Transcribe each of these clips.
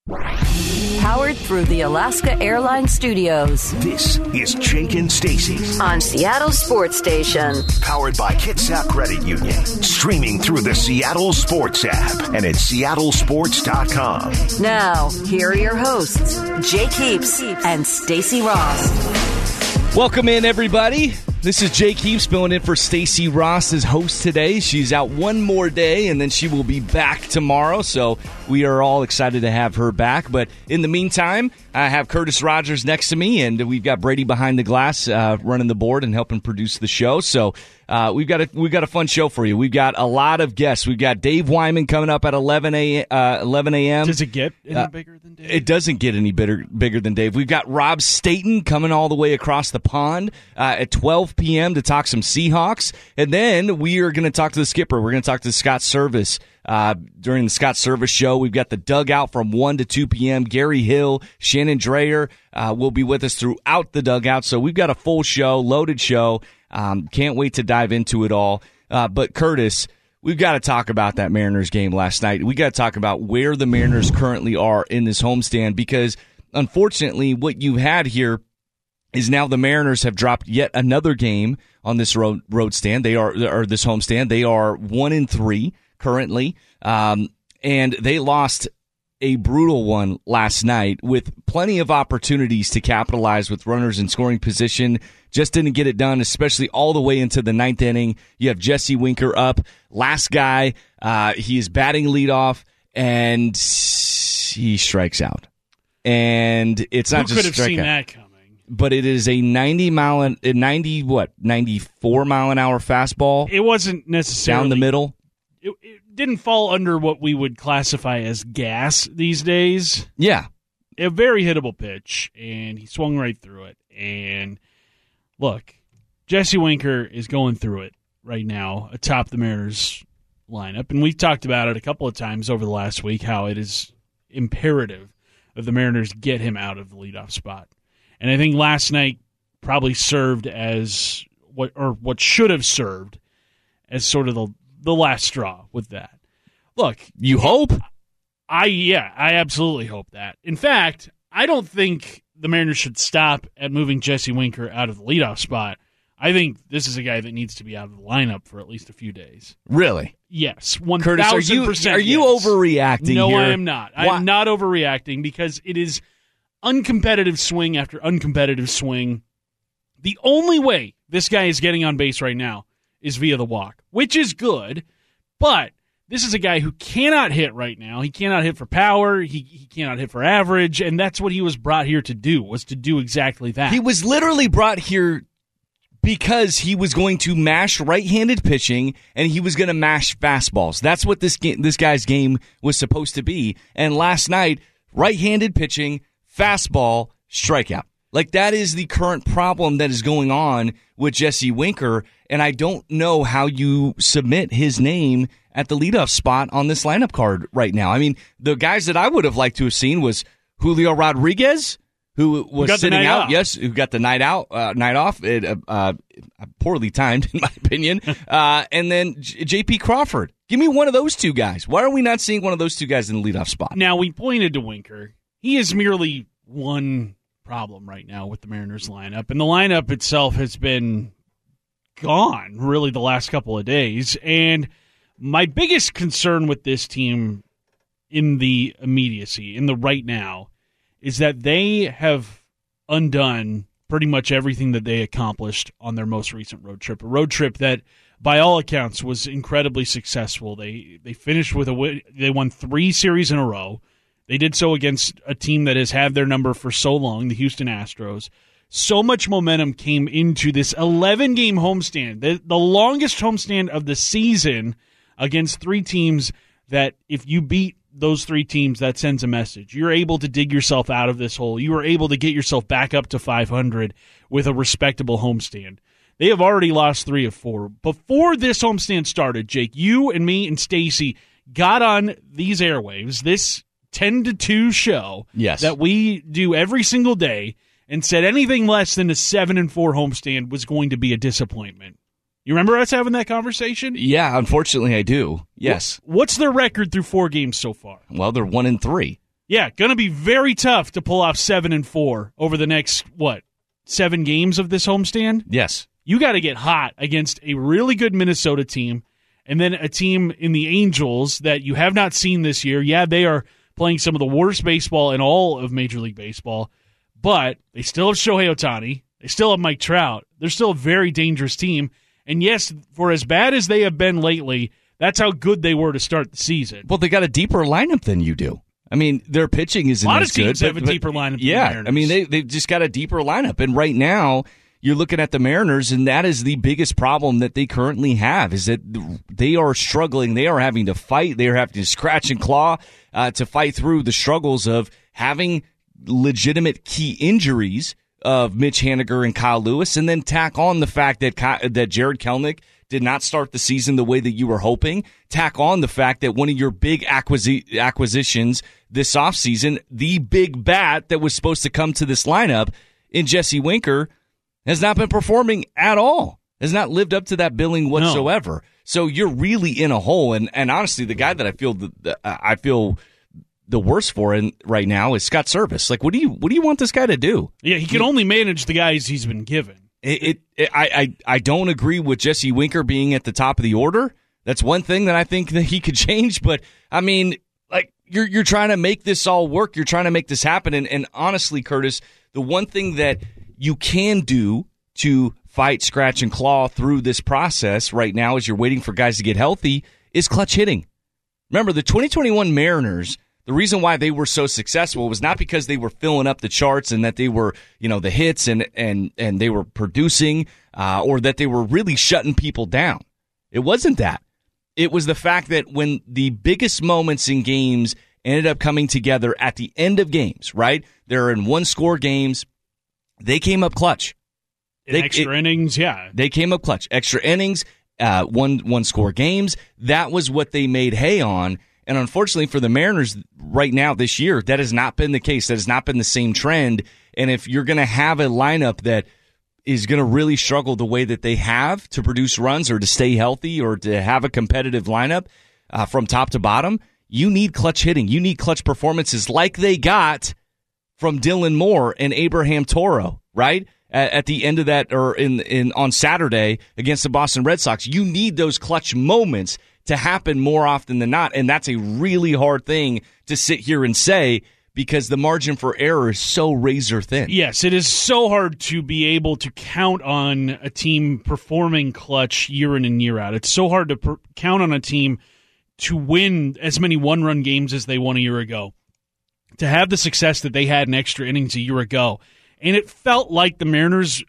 Powered through the Alaska Airlines Studios. This is Jake and Stacy on Seattle Sports Station. Powered by Kitsap Credit Union. Streaming through the Seattle Sports app and at seattlesports.com. Now, here are your hosts, Jake Heaps and Stacy Ross. Welcome in, everybody. This is Jake Heaps filling in for Stacy Ross as host today. She's out one more day, and then she will be back tomorrow, so we are all excited to have her back. But in the meantime, I have Curtis Rogers next to me, and we've got Brady behind the glass running the board and helping produce the show. So we've got a fun show for you. We've got a lot of guests. We've got Dave Wyman coming up at 11 a.m. Does it get any bigger than Dave? It doesn't get any bigger than Dave. We've got Rob Staten coming all the way across the pond at 12 p.m. to talk some Seahawks. And then we are going to talk to the skipper. We're going to talk to Scott Service during the Scott Service show. We've got the dugout from 1 to 2 p.m. Gary Hill, Shannon Dreyer will be with us throughout the dugout. So we've got a full show, loaded show. Can't wait to dive into it all. But Curtis, we've got to talk about that Mariners game last night. We got to talk about where the Mariners currently are in this homestand, because unfortunately what you had here is now the Mariners have dropped yet another game on this road stand. They are, or this homestand. They are 1-3 currently, and they lost a brutal one last night with plenty of opportunities to capitalize with runners in scoring position. Just didn't get it done, especially all the way into the ninth inning. You have Jesse Winker up, last guy. He is batting leadoff, and he strikes out. And it's not just a strikeout. Who could have seen that coming? But it is a 94 mile an hour fastball. It wasn't necessarily down the middle. It didn't fall under what we would classify as gas these days. Yeah. A very hittable pitch, and he swung right through it. And look, Jesse Winker is going through it right now atop the Mariners lineup. And we've talked about it a couple of times over the last week, how it is imperative that the Mariners get him out of the leadoff spot. And I think last night probably served as what should have served as sort of the last straw with that. Look, you hope? I absolutely hope that. In fact, I don't think the Mariners should stop at moving Jesse Winker out of the leadoff spot. I think this is a guy that needs to be out of the lineup for at least a few days. Really? Yes, 1,000%. Curtis, are you overreacting No, here? I am not. I'm not overreacting, because it is uncompetitive swing after uncompetitive swing. The only way this guy is getting on base right now is via the walk, which is good, but this is a guy who cannot hit right now. He cannot hit for power. He cannot hit for average, and that's what he was brought here to do, was to do exactly that. He was literally brought here because he was going to mash right-handed pitching, and he was going to mash fastballs. That's what this guy's game was supposed to be. And last night, right-handed pitching, fastball, strikeout. Like, that is the current problem that is going on with Jesse Winker, and I don't know how you submit his name at the leadoff spot on this lineup card right now. I mean, the guys that I would have liked to have seen was Julio Rodriguez, who was sitting out. Yes, who got the night off. Poorly timed, in my opinion. And then J.P. Crawford. Give me one of those two guys. Why are we not seeing one of those two guys in the leadoff spot? Now, we pointed to Winker. He is merely one problem right now with the Mariners lineup, and the lineup itself has been gone really the last couple of days. And my biggest concern with this team in the immediacy, in the right now, is that they have undone pretty much everything that they accomplished on their most recent road trip. A road trip that, by all accounts, was incredibly successful. They finished with a win. They won 3 series in a row. They did so against a team that has had their number for so long, the Houston Astros. So much momentum came into this 11-game homestand, the longest homestand of the season, against 3 teams that, if you beat those 3 teams, that sends a message. You're able to dig yourself out of this hole. You are able to get yourself back up to 500 with a respectable homestand. They have already lost 3 of 4. Before this homestand started, Jake, you and me and Stacy got on these airwaves, this 10-2 show that we do every single day, and said anything less than a 7-4 homestand was going to be a disappointment. You remember us having that conversation? Yeah, unfortunately I do. Yes. What's their record through 4 games so far? Well, they're 1-3. Yeah, going to be very tough to pull off 7-4 over the next, 7 games of this homestand? Yes. You got to get hot against a really good Minnesota team and then a team in the Angels that you have not seen this year. Yeah, they are playing some of the worst baseball in all of Major League Baseball, but they still have Shohei Ohtani. They still have Mike Trout. They're still a very dangerous team. And yes, for as bad as they have been lately, that's how good they were to start the season. Well, they got a deeper lineup than you do. I mean, their pitching isn't as good. A lot of teams have a deeper lineup than the Mariners. I mean, they've just got a deeper lineup. And right now, you're looking at the Mariners, and that is the biggest problem that they currently have, is that they are struggling. They are having to fight. They are having to scratch and claw to fight through the struggles of having legitimate key injuries of Mitch Haniger and Kyle Lewis, and then tack on the fact that Jared Kelenic did not start the season the way that you were hoping. Tack on the fact that one of your big acquisitions this offseason, the big bat that was supposed to come to this lineup in Jesse Winker, has not been performing at all, has not lived up to that billing whatsoever. No. So you're really in a hole. And honestly, the guy that I feel the worst for right now is Scott Servais. Like, what do you want this guy to do? Yeah, he can only manage the guys he's been given. I don't agree with Jesse Winker being at the top of the order. That's one thing that I think that he could change. But I mean, like, you're trying to make this all work. You're trying to make this happen. And honestly, Curtis, the one thing that you can do to fight, scratch, and claw through this process right now as you're waiting for guys to get healthy is clutch hitting. Remember, the 2021 Mariners, the reason why they were so successful was not because they were filling up the charts and that they were, the hits and they were producing or that they were really shutting people down. It wasn't that. It was the fact that when the biggest moments in games ended up coming together at the end of games, right? They're in one-score games. They came up clutch. Extra innings, yeah. They came up clutch. Extra innings, one-score games. That was what they made hay on. And unfortunately for the Mariners right now this year, that has not been the case. That has not been the same trend. And if you're going to have a lineup that is going to really struggle the way that they have to produce runs or to stay healthy or to have a competitive lineup from top to bottom, you need clutch hitting. You need clutch performances like they got from Dylan Moore and Abraham Toro, right? At the end of that, or on Saturday against the Boston Red Sox. You need those clutch moments to happen more often than not, and that's a really hard thing to sit here and say because the margin for error is so razor thin. Yes, it is so hard to be able to count on a team performing clutch year in and year out. It's so hard to count on a team to win as many one-run games as they won a year ago, to have the success that they had in extra innings a year ago. And it felt like the Mariners'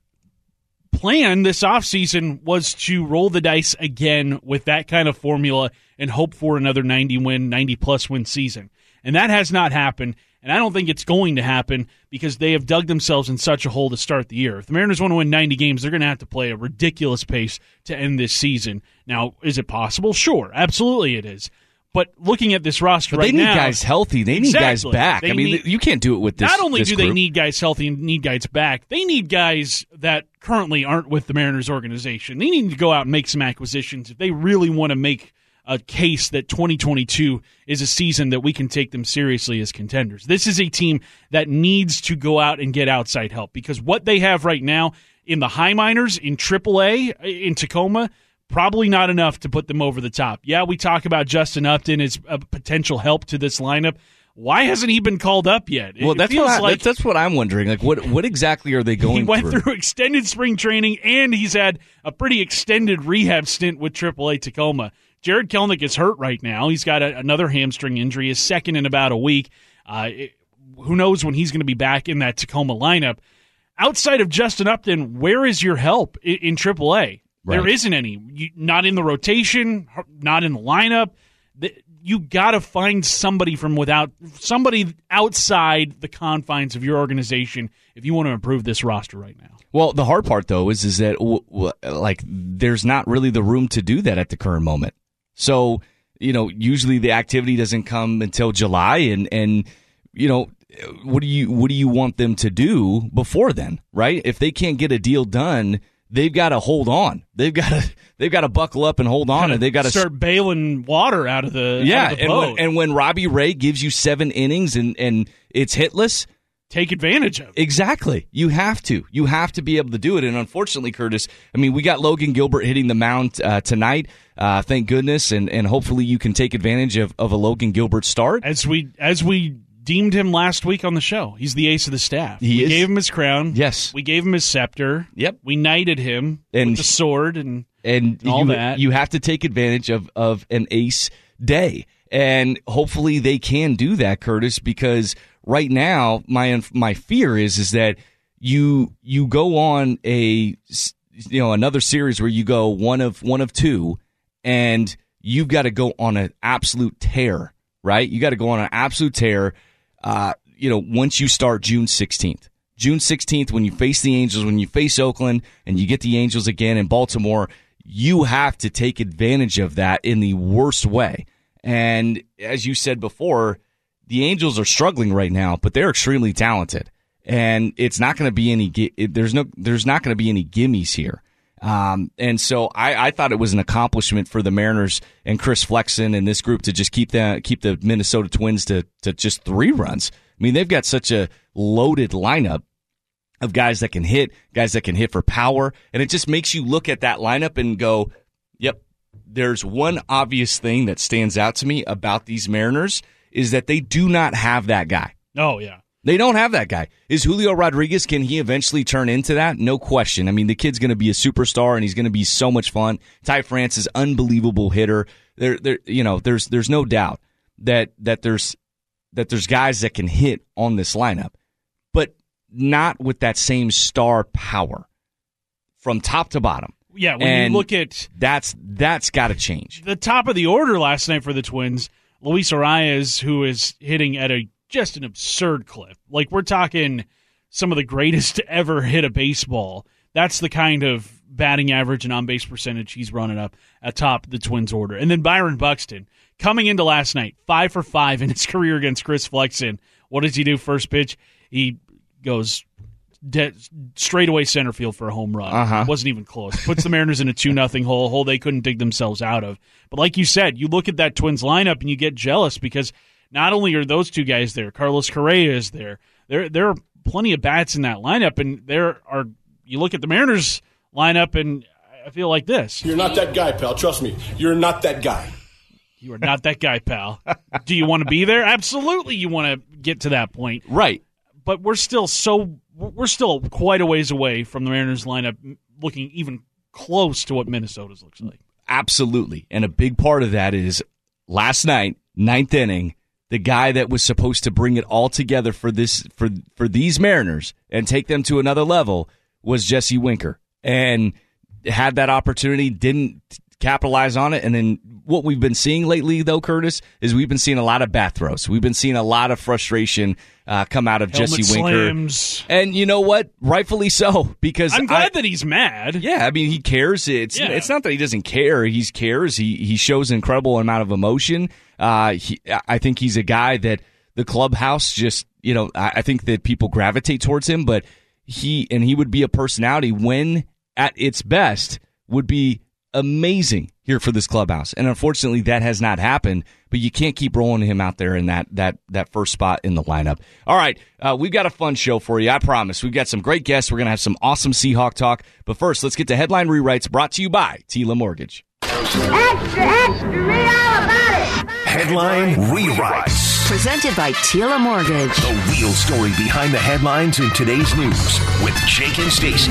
plan this offseason was to roll the dice again with that kind of formula and hope for another 90-plus win season. And that has not happened, and I don't think it's going to happen because they have dug themselves in such a hole to start the year. If the Mariners want to win 90 games, they're going to have to play a ridiculous pace to end this season. Now, is it possible? Sure, absolutely it is. But looking at this roster right now, they need guys healthy. They need guys back. You can't do it with this. Not only do they need guys healthy and need guys back, they need guys that currently aren't with the Mariners organization. They need to go out and make some acquisitions if they really want to make a case that 2022 is a season that we can take them seriously as contenders. This is a team that needs to go out and get outside help because what they have right now in the high minors, in AAA, in Tacoma, probably not enough to put them over the top. Yeah, we talk about Justin Upton as a potential help to this lineup. Why hasn't he been called up yet? Well, that's what I'm wondering. Like, what exactly are they going through? He went through extended spring training, and he's had a pretty extended rehab stint with AAA Tacoma. Jared Kelenic is hurt right now. He's got another hamstring injury, his second in about a week. Who knows when he's going to be back in that Tacoma lineup. Outside of Justin Upton, where is your help in AAA? Right. There isn't any. Not in the rotation, not in the lineup. You got to find somebody somebody outside the confines of your organization if you want to improve this roster right now. Well, the hard part though is that there's not really the room to do that at the current moment. So usually the activity doesn't come until July, and what do you want them to do before then, right? If they can't get a deal done they've got to hold on. They've got to buckle up and hold on, and they've got to start bailing water out of the boat. And when Robbie Ray gives you 7 innings and it's hitless, take advantage of it. Exactly. You have to be able to do it. And unfortunately, Curtis, I mean, we got Logan Gilbert hitting the mound tonight. Thank goodness, and hopefully you can take advantage of a Logan Gilbert start as we deemed him last week on the show. He's the ace of the staff. We gave him his crown. Yes. We gave him his scepter. Yep. We knighted him with the sword and all that. You have to take advantage of an ace day. And hopefully they can do that, Curtis, because right now my fear is that you go on another series where you go one of 2, and you've got to go on an absolute tear, right? You got to go on an absolute tear. Once you start June 16th. June 16th, when you face the Angels, when you face Oakland, and you get the Angels again in Baltimore, you have to take advantage of that in the worst way. And as you said before, the Angels are struggling right now, but they're extremely talented, and it's not going to be there's not going to be any gimmies here. And so I thought it was an accomplishment for the Mariners and Chris Flexen and this group to just keep the Minnesota Twins to just 3 runs. I mean, they've got such a loaded lineup of guys that can hit for power, and it just makes you look at that lineup and go, yep, there's one obvious thing that stands out to me about these Mariners is that they do not have that guy. Oh, yeah. They don't have that guy. Is Julio Rodriguez, can he eventually turn into that? No question. I mean, the kid's going to be a superstar, and he's going to be so much fun. Ty France is unbelievable hitter. There's no doubt that there's guys that can hit on this lineup, but not with that same star power from top to bottom. Yeah, when you look at that's got to change. The top of the order last night for the Twins, Luis Arias, who is hitting at just an absurd clip. Like, we're talking some of the greatest to ever hit a baseball. That's the kind of batting average and on-base percentage he's running up at top of the Twins order. And then Byron Buxton, coming into last night, 5 for 5 in his career against Chris Flexen. What does he do first pitch? He goes straight away center field for a home run. Wasn't even close. Puts the Mariners in a 2-0 hole they couldn't dig themselves out of. But like you said, you look at that Twins lineup and you get jealous because not only are those 2 guys there, Carlos Correa is there. There are plenty of bats in that lineup, and you look at the Mariners lineup, and I feel like this. You're not that guy, pal. Trust me. You're not that guy. You are not that guy, pal. Do you want to be there? Absolutely you want to get to that point. Right. But we're still quite a ways away from the Mariners lineup looking even close to what Minnesota's looks like. Absolutely. And a big part of that is last night, 9th inning, the guy that was supposed to bring it all together for these Mariners and take them to another level was Jesse Winker, and had that opportunity, didn't capitalize on it. And then what we've been seeing lately, though, Curtis, is we've been seeing a lot of bat throws. We've been seeing a lot of frustration come out of Jesse Winker. Slams. And you know what? Rightfully so, because I'm glad that he's mad. Yeah, I mean, he cares. It's not that he doesn't care. He cares. He shows an incredible amount of emotion. I think he's a guy that the clubhouse just, I think that people gravitate towards him, but he would be a personality when at its best would be amazing here for this clubhouse. And unfortunately that has not happened, but you can't keep rolling him out there in that first spot in the lineup. All right, we've got a fun show for you, I promise. We've got some great guests. We're going to have some awesome Seahawk talk. But first, let's get to Headline Rewrites, brought to you by Tila Mortgage. Extra, extra, read all about it. Headline Rewrites. Presented by Tila Mortgage. The real story behind the headlines in today's news with Jake and Stacey.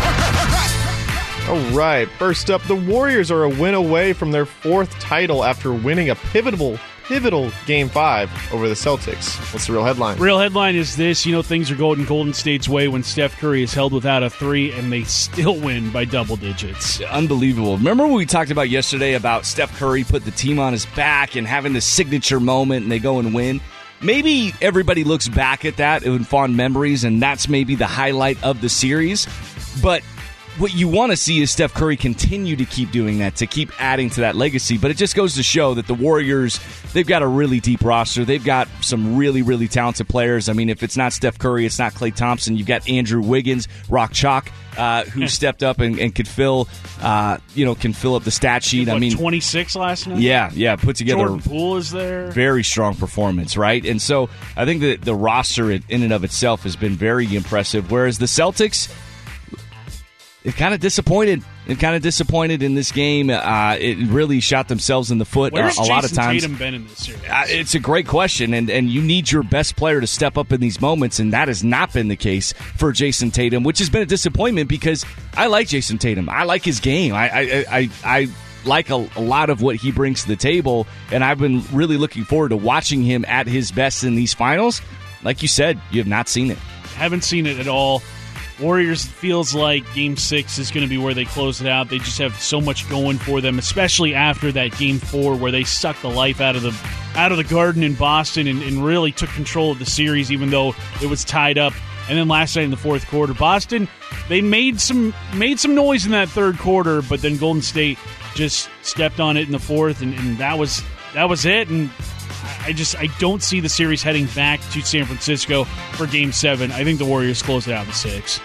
All right, first up, the Warriors are a win away from their 4th title after winning a pivotal Game 5 over the Celtics. What's the real headline? Real headline is this. Things are going Golden State's way when Steph Curry is held without a 3, and they still win by double digits. Unbelievable. Remember what we talked about yesterday about Steph Curry put the team on his back and having the signature moment, and they go and win? Maybe everybody looks back at that in fond memories, and that's maybe the highlight of the series. But what you want to see is Steph Curry continue to keep doing that, to keep adding to that legacy. But it just goes to show that the Warriors, they've got a really deep roster. They've got some really, really talented players. I mean, if it's not Steph Curry, it's not Klay Thompson. You've got Andrew Wiggins, Rock Chalk, who stepped up and could fill up the stat sheet. I mean, 26 last night. Yeah, put together. Jordan Poole is there. Very strong performance, right? And so I think that the roster in and of itself has been very impressive. Whereas the Celtics, it kind of disappointed. In this game. It really shot themselves in the foot Where's a lot of Jason times. Tatum been in this series? It's a great question, and you need your best player to step up in these moments, and that has not been the case for Jason Tatum, which has been a disappointment because I like Jason Tatum. I like his game. I like a lot of what he brings to the table, and I've been really looking forward to watching him at his best in these finals. Like you said, you have not seen it. Haven't seen it at all. Warriors feels like Game 6 is going to be where they close it out. They just have so much going for them, especially after that Game 4 where they sucked the life out of the Garden in Boston and really took control of the series, even though it was tied up. And then last night in the fourth quarter, Boston, they made some noise in that third quarter, but then Golden State just stepped on it in the fourth, and that was it. And I don't see the series heading back to San Francisco for Game 7. I think the Warriors close it out in 6.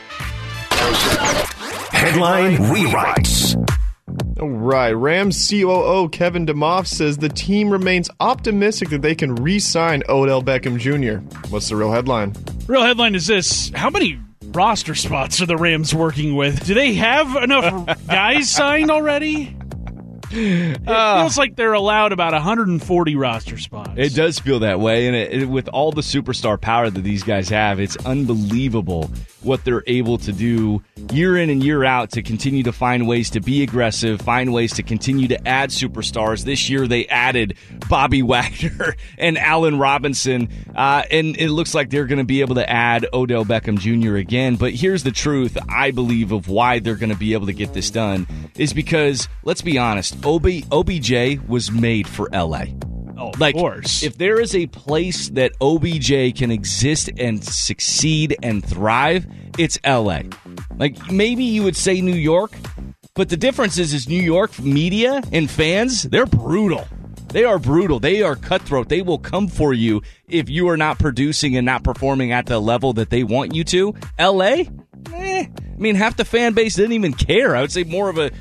Headline rewrites. All right. Rams COO Kevin DeMoff says the team remains optimistic that they can re-sign Odell Beckham Jr. What's the real headline? Real headline is this. How many roster spots are the Rams working with? Do they have enough guys signed already? It feels like they're allowed about 140 roster spots. It does feel that way, and with all the superstar power that these guys have, it's unbelievable what they're able to do year in and year out to continue to find ways to be aggressive, find ways to continue to add superstars. This year they added Bobby Wagner and Allen Robinson, and it looks like they're going to be able to add Odell Beckham Jr. again. But here's the truth, I believe, of why they're going to be able to get this done is because, let's be honest, OBJ was made for LA. Oh, of course. If there is a place that OBJ can exist and succeed and thrive, it's LA. Like, maybe you would say New York, but the difference is New York media and fans, they're brutal. They are brutal. They are cutthroat. They will come for you if you are not producing and not performing at the level that they want you to. LA? I mean, half the fan base didn't even care. I would say more of a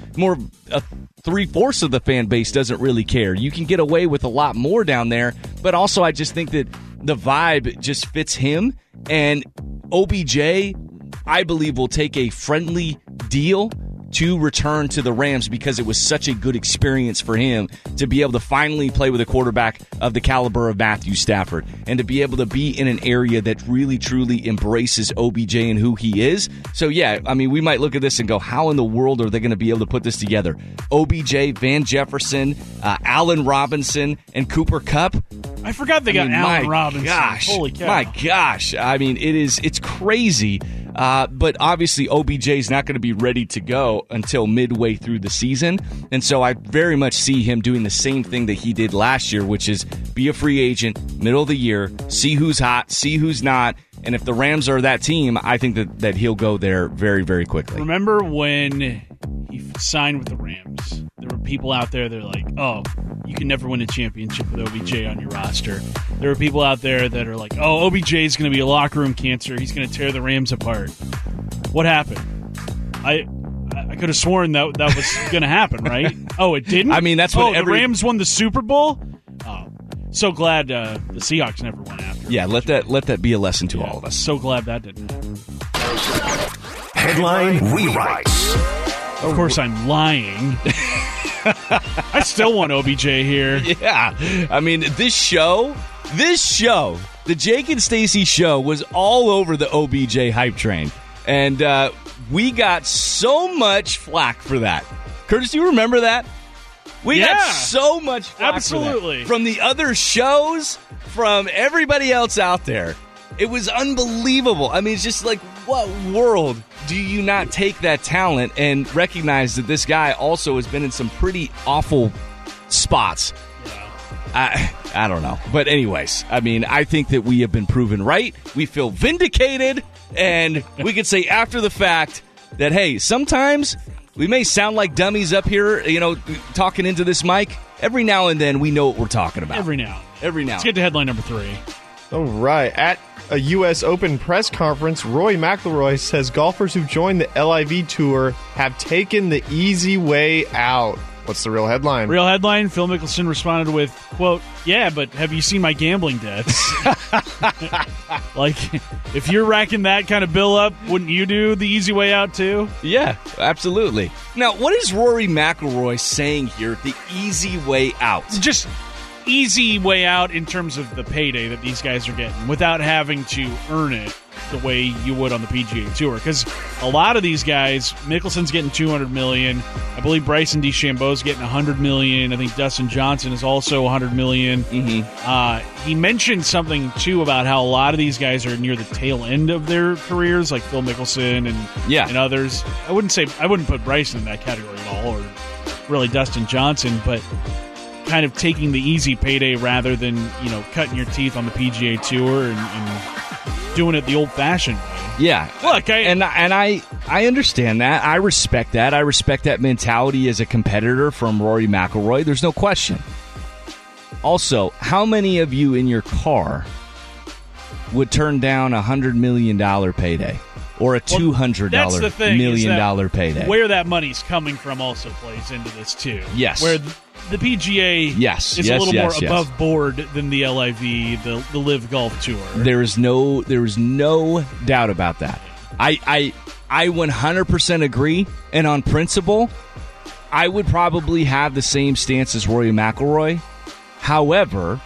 3/4 of the fan base doesn't really care. You can get away with a lot more down there, but also I just think that the vibe just fits him, and OBJ, I believe, will take a friendly deal to return to the Rams because it was such a good experience for him to be able to finally play with a quarterback of the caliber of Matthew Stafford and to be able to be in an area that really, truly embraces OBJ and who he is. So, yeah, I mean, we might look at this and go, how in the world are they going to be able to put this together? OBJ, Van Jefferson, Allen Robinson, and Cooper Kupp. I forgot they got Allen Robinson. Gosh, holy cow. My gosh. I mean, it's crazy. But obviously OBJ is not going to be ready to go until midway through the season. And so I very much see him doing the same thing that he did last year, which is be a free agent, middle of the year, see who's hot, see who's not. And if the Rams are that team, I think that he'll go there very, very quickly. Remember when he signed with the Rams? There were people out there that are like, oh, you can never win a championship with OBJ on your roster. There were people out there that are like, oh, OBJ is going to be a locker room cancer. He's going to tear the Rams apart. What happened? I could have sworn that was going to happen, right? Oh, it didn't? I mean, that's what the Rams won the Super Bowl? Oh, so glad the Seahawks never won after. Yeah, let that be a lesson to all of us. So glad that didn't happen. Headline rewrites. Of course, I'm lying. I still want OBJ here. Yeah. I mean, this show, the Jake and Stacey show was all over the OBJ hype train. And we got so much flack for that. Curtis, do you remember that? We got so much flack absolutely for that. From the other shows, from everybody else out there. It was unbelievable. I mean, it's just like, what world do you not take that talent and recognize that this guy also has been in some pretty awful spots? Yeah. I don't know. But anyways, I mean, I think that we have been proven right. We feel vindicated, and we could say after the fact, that, hey, sometimes we may sound like dummies up here, talking into this mic. Every now and then we know what we're talking about. Every now. Let's get to headline number 3. All right. At a U.S. Open press conference, Rory McIlroy says golfers who joined the LIV Tour have taken the easy way out. What's the real headline? Real headline, Phil Mickelson responded with, quote, yeah, but have you seen my gambling debts? Like, if you're racking that kind of bill up, wouldn't you do the easy way out too? Yeah, absolutely. Now, what is Rory McIlroy saying here, the easy way out? Just easy way out in terms of the payday that these guys are getting without having to earn it the way you would on the PGA Tour. Because a lot of these guys, Mickelson's getting $200 million. I believe Bryson DeChambeau's getting $100 million. I think Dustin Johnson is also $100 million. Mm-hmm. He mentioned something, too, about how a lot of these guys are near the tail end of their careers, like Phil Mickelson and others. I wouldn't put Bryson in that category at all, or really Dustin Johnson, but kind of taking the easy payday rather than, cutting your teeth on the PGA Tour and doing it the old-fashioned way. Yeah. Look, I understand that. I respect that. I respect that mentality as a competitor from Rory McIlroy. There's no question. Also, how many of you in your car would turn down a $100 million payday or a $200 million payday? Where that money's coming from also plays into this, too. Yes. Where the PGA is a little more above board than the LIV, the LIV Golf Tour. There is no doubt about that. I 100% agree, and on principle, I would probably have the same stance as Rory McIlroy. However,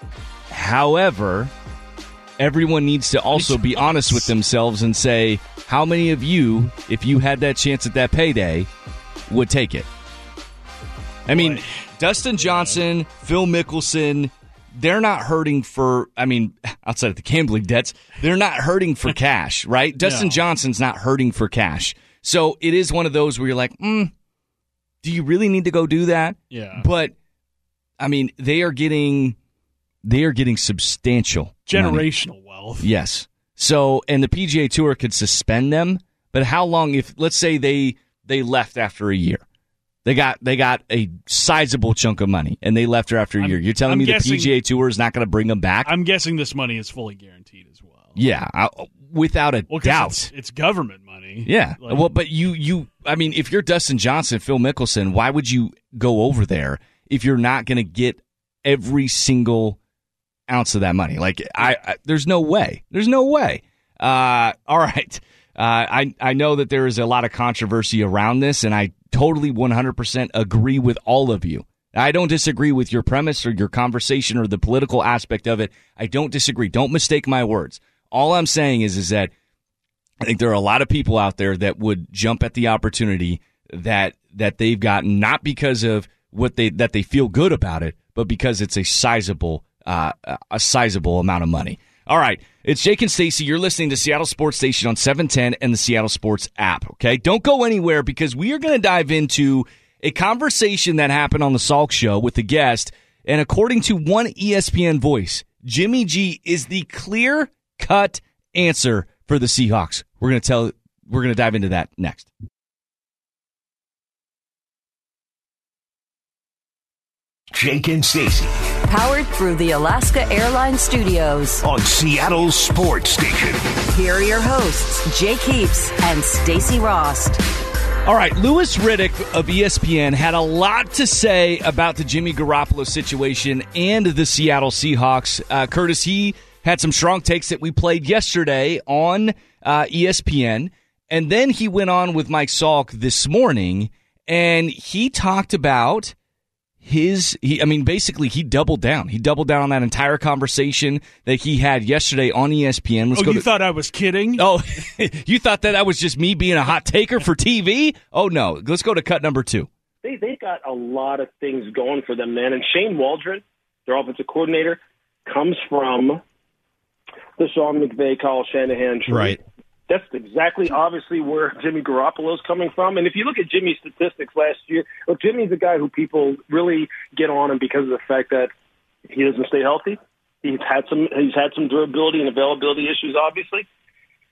everyone needs to also be honest with themselves and say, how many of you, if you had that chance at that payday, would take it? I mean, Dustin Johnson, Phil Mickelson, they're not hurting outside of the gambling debts, they're not hurting for cash, right? Dustin Johnson's not hurting for cash. So it is one of those where you're like, do you really need to go do that? Yeah. But, they are getting substantial generational money. Wealth. Yes. So, and the PGA Tour could suspend them, but how long if, let's say they left after a year? They got a sizable chunk of money, and they left her after a year. You're telling me the PGA Tour is not going to bring them back? I'm guessing this money is fully guaranteed as well. Yeah, without a doubt. It's government money. Yeah. But if you're Dustin Johnson, Phil Mickelson, why would you go over there if you're not going to get every single ounce of that money? Like, there's no way. There's no way. All right. I know that there is a lot of controversy around this, and I totally 100% agree with all of you. I don't disagree with your premise or your conversation or the political aspect of it. I don't disagree. Don't mistake my words. All I'm saying is that I think there are a lot of people out there that would jump at the opportunity that they've gotten, not because of that they feel good about it, but because it's a sizable amount of money. All right, it's Jake and Stacey. You're listening to Seattle Sports Station on 710 and the Seattle Sports app, okay? Don't go anywhere because we are going to dive into a conversation that happened on the Salk Show with the guest, and according to one ESPN voice, Jimmy G is the clear-cut answer for the Seahawks. We're going to dive into that next. Jake and Stacey. Powered through the Alaska Airlines Studios. On Seattle Sports Station. Here are your hosts, Jake Heaps and Stacey Rost. All right, Louis Riddick of ESPN had a lot to say about the Jimmy Garoppolo situation and the Seattle Seahawks. Curtis, he had some strong takes that we played yesterday on ESPN, and then he went on with Mike Salk this morning, and he talked about basically he doubled down. He doubled down on that entire conversation that he had yesterday on ESPN. You thought I was kidding? Oh, you thought that was just me being a hot taker for TV? Oh, no. Let's go to cut number 2. They've got a lot of things going for them, man. And Shane Waldron, their offensive coordinator, comes from the Sean McVay, Kyle Shanahan tree. Right. That's exactly, obviously, where Jimmy Garoppolo's coming from. And if you look at Jimmy's statistics last year, look, Jimmy's a guy who people really get on him because of the fact that he doesn't stay healthy. He's had some durability and availability issues, obviously.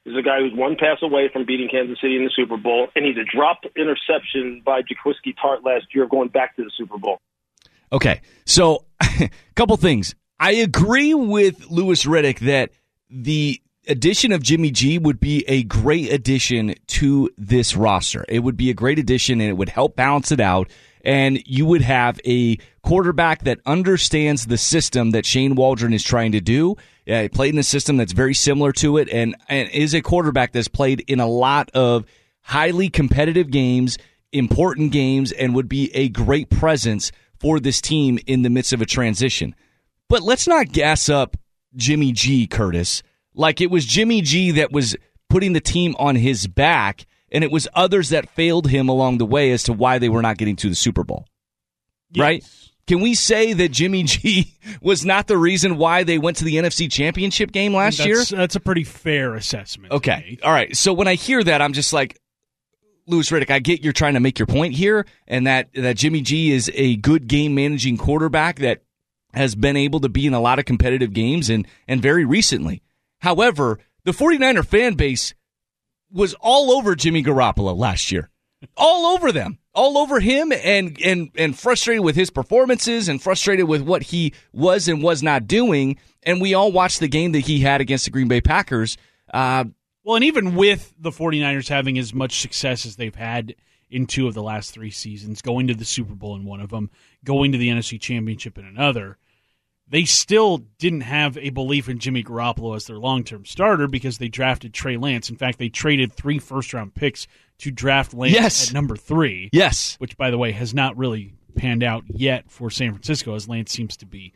This is a guy who's one pass away from beating Kansas City in the Super Bowl, and he's a dropped interception by Jaquiski Tartt last year of going back to the Super Bowl. Okay, so a couple things. I agree with Louis Riddick that the addition of Jimmy G would be a great addition to this roster. It would be a great addition, and it would help balance it out. And you would have a quarterback that understands the system that Shane Waldron is trying to do. He played in a system that's very similar to it, and is a quarterback that's played in a lot of highly competitive games, important games, and would be a great presence for this team in the midst of a transition. But let's not gas up Jimmy G, Curtis, like it was Jimmy G that was putting the team on his back, and it was others that failed him along the way as to why they were not getting to the Super Bowl. Yes. Right? Can we say that Jimmy G was not the reason why they went to the NFC Championship game last year? That's a pretty fair assessment. Okay. All right. So when I hear that, I'm just like, Louis Riddick, I get you're trying to make your point here, and that Jimmy G is a good game-managing quarterback that has been able to be in a lot of competitive games and very recently. However, the 49er fan base was all over Jimmy Garoppolo last year. All over them. All over him and frustrated with his performances and frustrated with what he was and was not doing. And we all watched the game that he had against the Green Bay Packers. Well, and even with the 49ers having as much success as they've had in 2 of the last 3 seasons, going to the Super Bowl in one of them, going to the NFC Championship in another, they still didn't have a belief in Jimmy Garoppolo as their long-term starter because they drafted Trey Lance. In fact, they traded 3 first-round picks to draft Lance at number 3. Yes. Which, by the way, has not really panned out yet for San Francisco, as Lance seems to be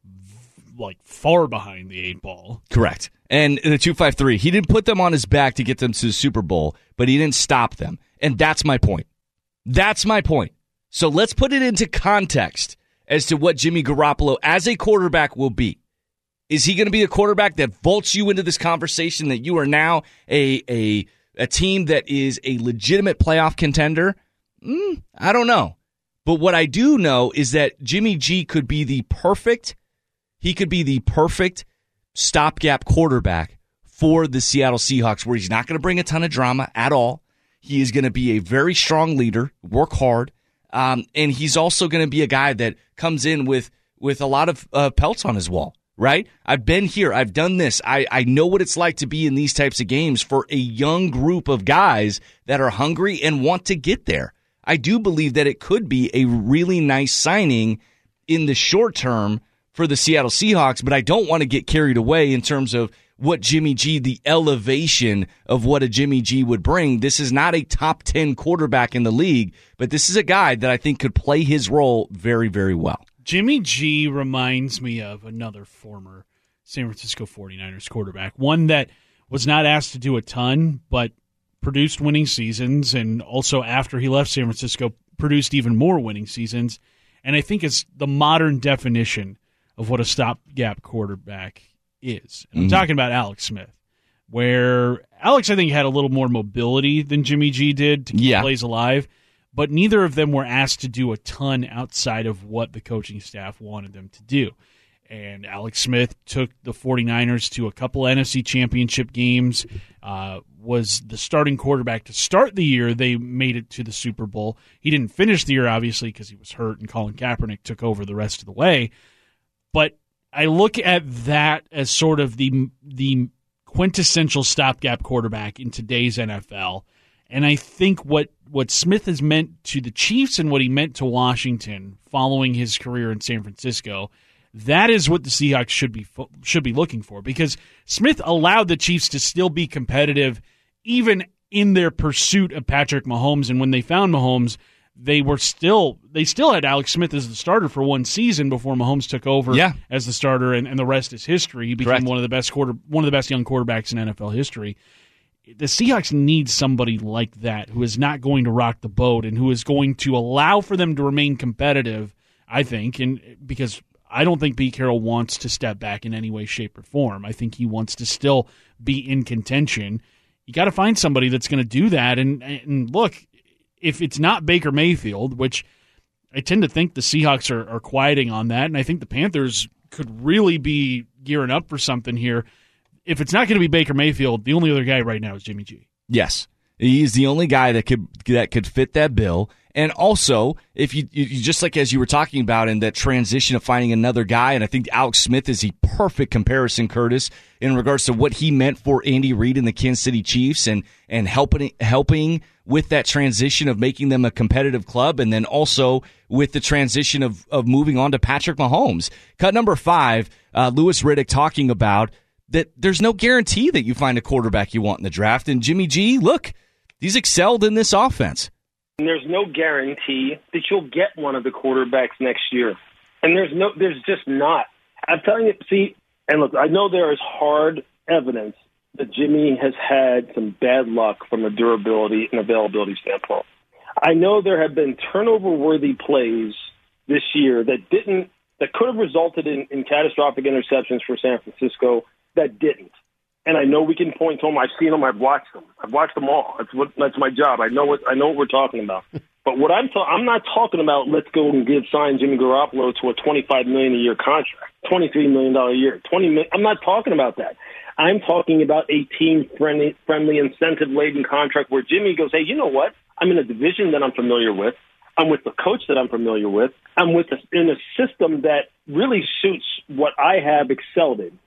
far behind the 8 ball. Correct. And the 253, he didn't put them on his back to get them to the Super Bowl, but he didn't stop them. And that's my point. That's my point. So let's put it into context as to what Jimmy Garoppolo as a quarterback will be. Is he going to be a quarterback that vaults you into this conversation that you are now a team that is a legitimate playoff contender? I don't know. But what I do know is that Jimmy G could be the perfect stopgap quarterback for the Seattle Seahawks, where he's not going to bring a ton of drama at all. He is going to be a very strong leader, work hard, and he's also going to be a guy that comes in with a lot of pelts on his wall, right? I've been here. I've done this. I know what it's like to be in these types of games for a young group of guys that are hungry and want to get there. I do believe that it could be a really nice signing in the short term for the Seattle Seahawks, but I don't want to get carried away in terms of what Jimmy G, the elevation of what a Jimmy G would bring. This is not a top 10 quarterback in the league, but this is a guy that I think could play his role very, very well. Jimmy G reminds me of another former San Francisco 49ers quarterback, one that was not asked to do a ton, but produced winning seasons, and also after he left San Francisco, produced even more winning seasons. And I think it's the modern definition of what a stopgap quarterback is. And I'm talking about Alex Smith, where Alex, I think, had a little more mobility than Jimmy G did to keep plays alive, but neither of them were asked to do a ton outside of what the coaching staff wanted them to do. And Alex Smith took the 49ers to a couple NFC championship games, was the starting quarterback to start the year. They made it to the Super Bowl. He didn't finish the year, obviously, because he was hurt, and Colin Kaepernick took over the rest of the way. But I look at that as sort of the quintessential stopgap quarterback in today's NFL. And I think what Smith has meant to the Chiefs and what he meant to Washington following his career in San Francisco, that is what the Seahawks should be looking for, because Smith allowed the Chiefs to still be competitive even in their pursuit of Patrick Mahomes. And when they found Mahomes, they still had Alex Smith as the starter for one season before Mahomes took over as the starter, and the rest is history. He became one of the best young quarterbacks in NFL history. The Seahawks need somebody like that who is not going to rock the boat and who is going to allow for them to remain competitive, I think, and because I don't think Pete Carroll wants to step back in any way, shape, or form. I think he wants to still be in contention. You got to find somebody that's going to do that. And look, if it's not Baker Mayfield, which I tend to think the Seahawks are quieting on that, and I think the Panthers could really be gearing up for something here. if it's not going to be Baker Mayfield, the only other guy right now is Jimmy G. Yes. He's the only guy that could fit that bill. And also, if you just like as you were talking about in that transition of finding another guy, and I think Alex Smith is the perfect comparison, Curtis, in regards to what he meant for Andy Reid and the Kansas City Chiefs and helping with that transition of making them a competitive club, and then also with the transition of moving on to Patrick Mahomes. Cut number 5, Louis Riddick talking about that there's no guarantee that you find a quarterback you want in the draft. And Jimmy G, look, he's excelled in this offense. And there's no guarantee that you'll get one of the quarterbacks next year. And there's just not. I'm telling you, and look, I know there is hard evidence that Jimmy has had some bad luck from a durability and availability standpoint. I know there have been turnover-worthy plays this year that could have resulted in catastrophic interceptions for San Francisco that didn't. And I know we can point to them. I've seen them. I've watched them. I've watched them all. That's my job. I know what we're talking about. But what I'm not talking about. Let's go and sign Jimmy Garoppolo to a $25 million a year contract, $23 million a year, $20 million. I'm not talking about that. I'm talking about a team-friendly, incentive-laden contract where Jimmy goes, hey, you know what? I'm in a division that I'm familiar with. I'm with the coach that I'm familiar with. I'm in a system that really suits what I have excelled in.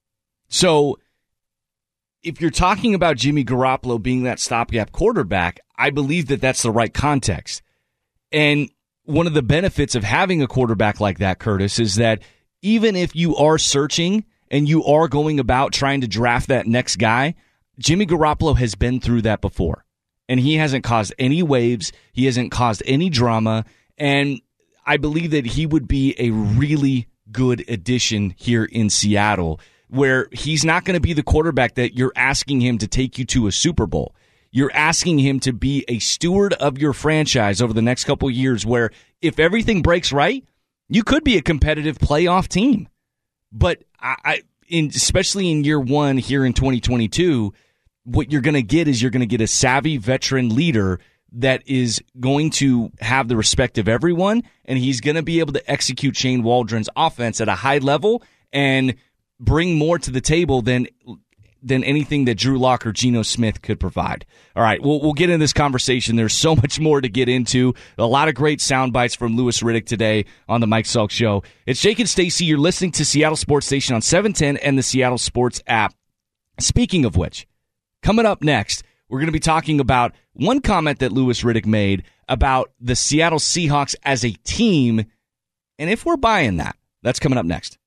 So if you're talking about Jimmy Garoppolo being that stopgap quarterback, I believe that that's the right context. And one of the benefits of having a quarterback like that, Curtis, is that even if you are searching and you are going about trying to draft that next guy, Jimmy Garoppolo has been through that before. And he hasn't caused any waves. He hasn't caused any drama. And I believe that he would be a really good addition here in Seattle, where he's not going to be the quarterback that you're asking him to take you to a Super Bowl. You're asking him to be a steward of your franchise over the next couple of years, where if everything breaks right, you could be a competitive playoff team. But especially in year one here in 2022, what you're going to get is you're going to get a savvy veteran leader that is going to have the respect of everyone, and he's going to be able to execute Shane Waldron's offense at a high level and bring more to the table than anything that Drew Lock or Geno Smith could provide. All right, we'll get into this conversation. There's so much more to get into. A lot of great sound bites from Louis Riddick today on the Mike Sulk Show. It's Jake and Stacey. You're listening to Seattle Sports Station on 710 and the Seattle Sports app. Speaking of which, coming up next, we're going to be talking about one comment that Louis Riddick made about the Seattle Seahawks as a team, and if we're buying that. That's coming up next.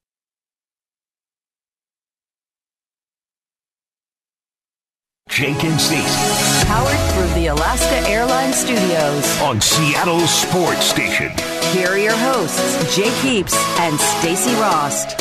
Jake and Stacey. Powered through the Alaska Airlines Studios. On Seattle Sports Station. Here are your hosts, Jake Heaps and Stacey Rost.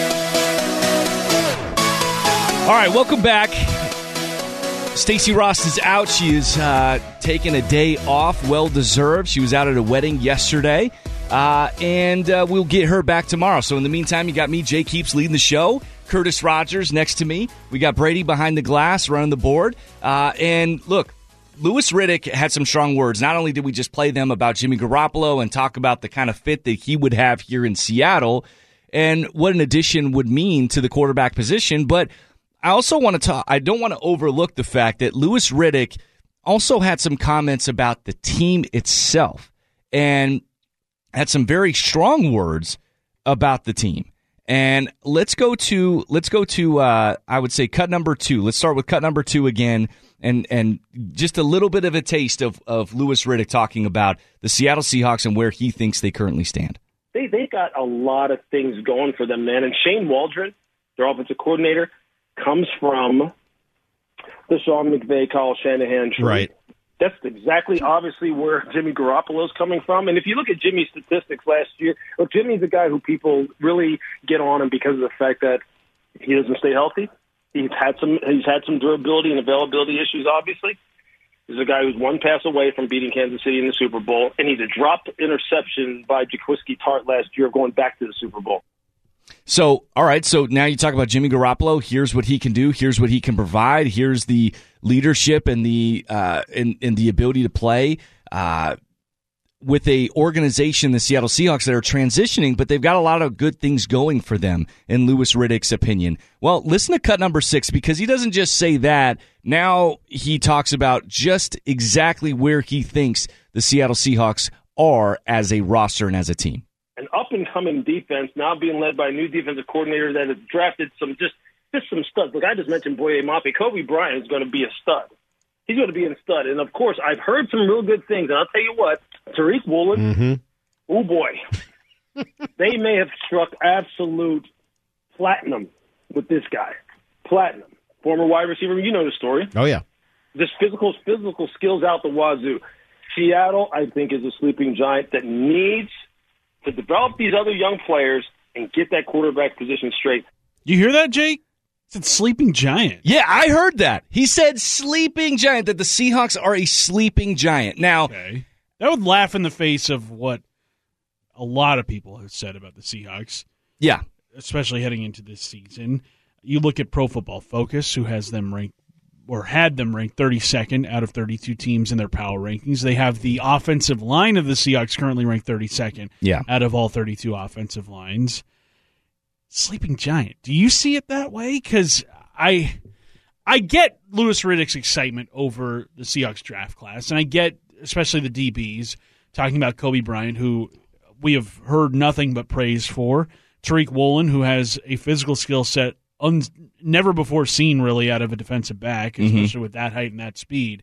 All right, welcome back. Stacey Rost is out. She is taking a day off, well-deserved. She was out at a wedding yesterday, and we'll get her back tomorrow. So in the meantime, you got me, Jake Heaps, leading the show. Curtis Rogers next to me. We got Brady behind the glass running the board. And look, Louis Riddick had some strong words. Not only did we just play them about Jimmy Garoppolo and talk about the kind of fit that he would have here in Seattle and what an addition would mean to the quarterback position, but I also want to talk. I don't want to overlook the fact that Louis Riddick also had some comments about the team itself and had some very strong words about the team. And let's go to I would say cut number 2. Let's start with cut number 2 again, and just a little bit of a taste of Louis Riddick talking about the Seattle Seahawks and where he thinks they currently stand. They got a lot of things going for them, man. And Shane Waldron, their offensive coordinator, comes from the Sean McVay, Kyle Shanahan tree. Right. That's exactly, obviously, where Jimmy Garoppolo's coming from. And if you look at Jimmy's statistics last year, look, Jimmy's a guy who people really get on him because of the fact that he doesn't stay healthy. He's had some durability and availability issues, obviously. He's a guy who's one pass away from beating Kansas City in the Super Bowl, and he's a dropped interception by Jaquiski Tartt last year going back to the Super Bowl. So, all right, so now you talk about Jimmy Garoppolo. Here's what he can do. Here's what he can provide. Here's the leadership and the ability to play. with a organization, the Seattle Seahawks, that are transitioning, but they've got a lot of good things going for them, in Louis Riddick's opinion. Well, listen to cut number 6, because he doesn't just say that. Now he talks about just exactly where he thinks the Seattle Seahawks are as a roster and as a team. An up-and-coming defense now being led by a new defensive coordinator that has drafted some studs. Look, I just mentioned Boye Mafe. Kobe Bryant is going to be a stud. He's going to be a stud. And, of course, I've heard some real good things. And I'll tell you what, Tariq Woolen, oh, boy. They may have struck absolute platinum with this guy. Platinum. Former wide receiver. You know the story. Oh, yeah. Just physical skills out the wazoo. Seattle, I think, is a sleeping giant that needs to develop these other young players and get that quarterback position straight. You hear that, Jake? It's sleeping giant. Yeah, I heard that. He said sleeping giant, that the Seahawks are a sleeping giant. Now, okay. That would laugh in the face of what a lot of people have said about the Seahawks. Yeah. Especially heading into this season. You look at Pro Football Focus, who has them ranked, or had them ranked 32nd out of 32 teams in their power rankings. They have the offensive line of the Seahawks currently ranked 32nd out of all 32 offensive lines. Sleeping giant. Do you see it that way? Because I get Louis Riddick's excitement over the Seahawks draft class, and I get especially the DBs talking about Kobe Bryant, who we have heard nothing but praise for. Tariq Woolen, who has a physical skill set never before seen really out of a defensive back, especially with that height and that speed.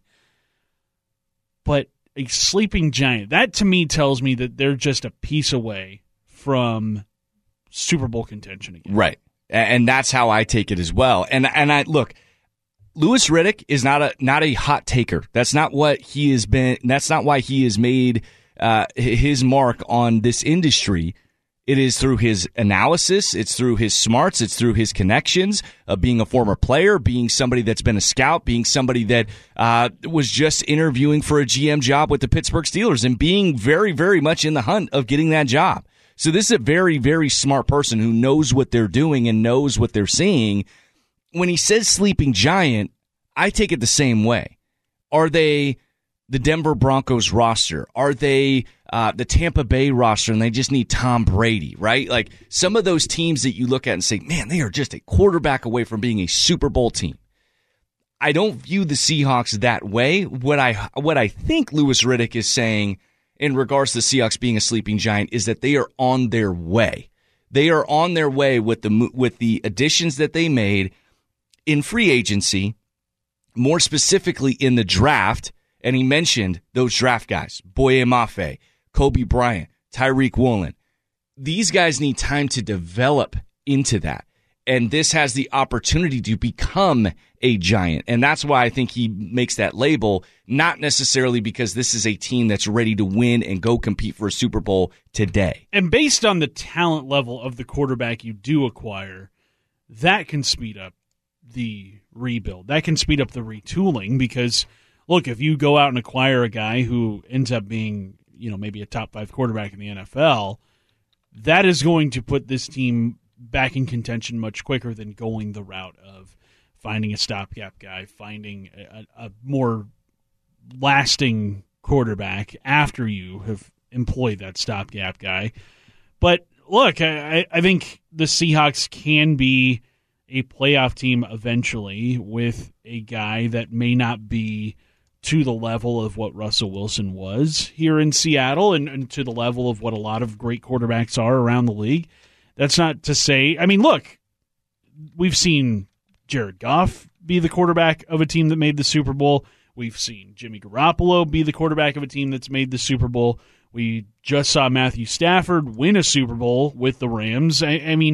But a sleeping giant, that to me tells me that they're just a piece away from Super Bowl contention again. Right. And that's how I take it as well. And I look, Louis Riddick is not a hot taker. That's not what he has been. That's not why he has made his mark on this industry. It is through his analysis. It's through his smarts. It's through his connections, being a former player, being somebody that's been a scout, being somebody that was just interviewing for a GM job with the Pittsburgh Steelers, and being very, very much in the hunt of getting that job. So this is a very, very smart person who knows what they're doing and knows what they're seeing. When he says sleeping giant, I take it the same way. Are they the Denver Broncos roster? Are they the Tampa Bay roster and they just need Tom Brady, right? Like some of those teams that you look at and say, man, they are just a quarterback away from being a Super Bowl team. I don't view the Seahawks that way. What I think Louis Riddick is saying in regards to the Seahawks being a sleeping giant is that they are on their way. They are on their way with the additions that they made in free agency, more specifically in the draft. And he mentioned those draft guys, Boye Mafe, Kobe Bryant, Tariq Woolen. These guys need time to develop into that. And this has the opportunity to become a giant. And that's why I think he makes that label, not necessarily because this is a team that's ready to win and go compete for a Super Bowl today. And based on the talent level of the quarterback you do acquire, that can speed up the rebuild. That can speed up the retooling because, look, if you go out and acquire a guy who ends up being, maybe a top 5 quarterback in the NFL, that is going to put this team back in contention much quicker than going the route of finding a stopgap guy, finding a more lasting quarterback after you have employed that stopgap guy. But look, I think the Seahawks can be a playoff team eventually with a guy that may not be to the level of what Russell Wilson was here in Seattle and to the level of what a lot of great quarterbacks are around the league. That's not to say, look, we've seen Jared Goff be the quarterback of a team that made the Super Bowl. We've seen Jimmy Garoppolo be the quarterback of a team that's made the Super Bowl. We just saw Matthew Stafford win a Super Bowl with the Rams.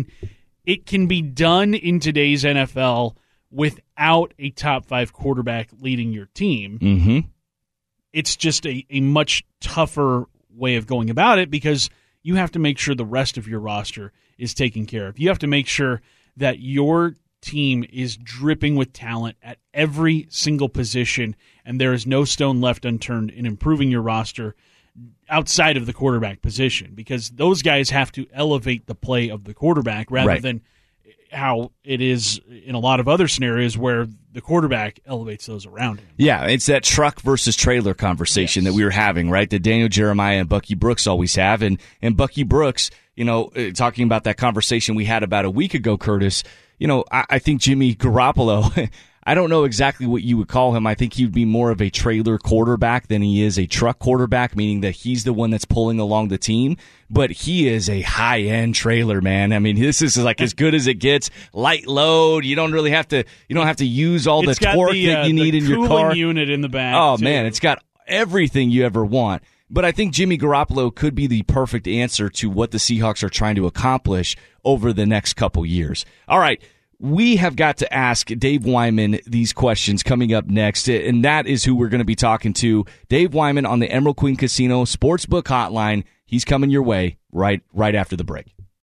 It can be done in today's NFL without a top 5 quarterback leading your team. Mm-hmm. It's just a much tougher way of going about it because you have to make sure the rest of your roster is taken care of. You have to make sure that your team is dripping with talent at every single position, and there is no stone left unturned in improving your roster outside of the quarterback position because those guys have to elevate the play of the quarterback rather than how it is in a lot of other scenarios where the quarterback elevates those around him. Yeah, it's that truck versus trailer conversation that we were having, right? That Daniel Jeremiah and Bucky Brooks always have. And Bucky Brooks, talking about that conversation we had about a week ago, Curtis, I think Jimmy Garoppolo, I don't know exactly what you would call him. I think he'd be more of a trailer quarterback than he is a truck quarterback, meaning that he's the one that's pulling along the team. But he is a high-end trailer, man. I mean, this is like as good as it gets. Light load. You don't have to use all the torque that you need in your car. Unit in the back. Oh, man, it's got everything you ever want. But I think Jimmy Garoppolo could be the perfect answer to what the Seahawks are trying to accomplish over the next couple years. All right. We have got to ask Dave Wyman these questions coming up next, and that is who we're going to be talking to. Dave Wyman on the Emerald Queen Casino Sportsbook Hotline. He's coming your way right after the break.